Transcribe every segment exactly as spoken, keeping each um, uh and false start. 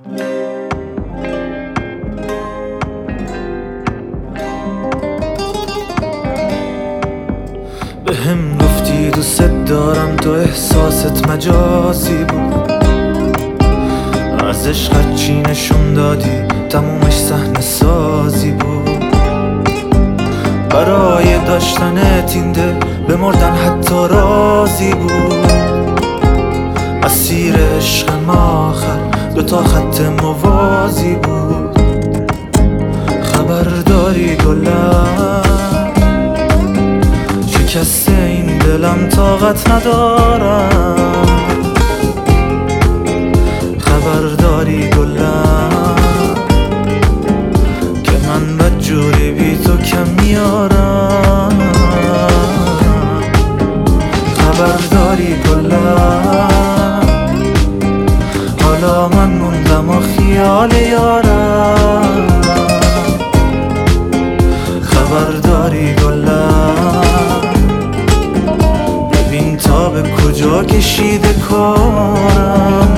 به هم گفتی دوست دارم، تو احساست مجازی بود. از عشقت چی نشون دادی، تمومش صحنه سازی بود. برای داشتنت این دل بمردن حتی راضی بود. اسیر عشق ما آخر دوتا خط موازی بود. خبرداری گلم شکسته این دلم، طاقت ندارم. خبرداری گلم که من بدجوری بی تو کم میارم. خبرداری گلم حالا من موندم و خیال یارم. خبرداری گلم ببین تا به کجا کشیده کارم.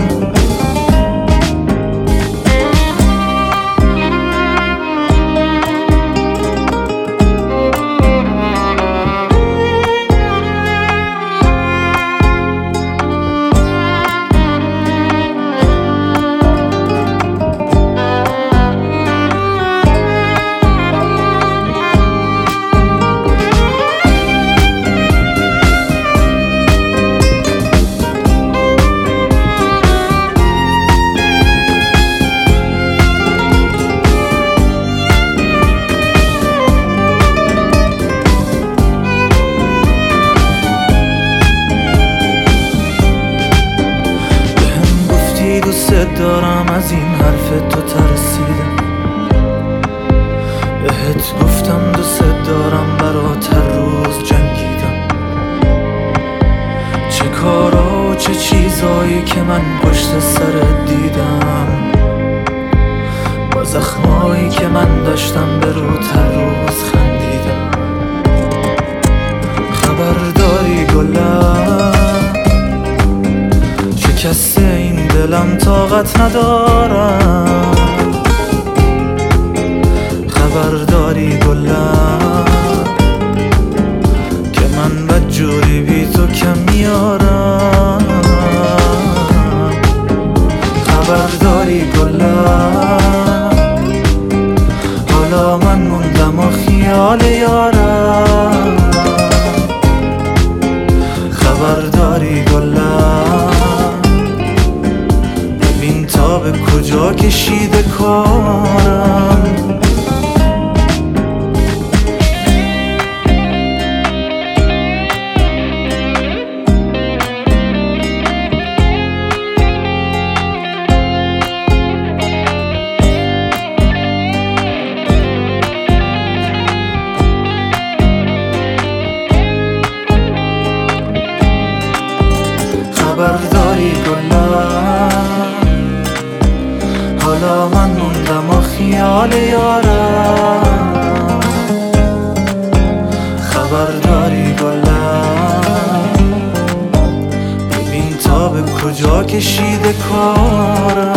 دوست دارم، از این حرف تو ترسیدم. بهت گفتم دوست دارم، برات هر روز جنگیدم. چه کارا و چه چیزایی که من پشت سرت دیدم. با زخمایی که من داشتم به روت هر روز خندیدم. خبرداری گلم شکسته این دلم، طاقت ندارم. خبرداری گلم که من بدجوری بی تو کم میارم. خبرداری گلم حالا من موندم و خیال یارم. خبرداری گلم ببین تا به کجا کشیده کارم. خبرداری گلم حالا من موندم و خیال یارم. خبرداری گلم ببین تا به کجا کشیده کارم.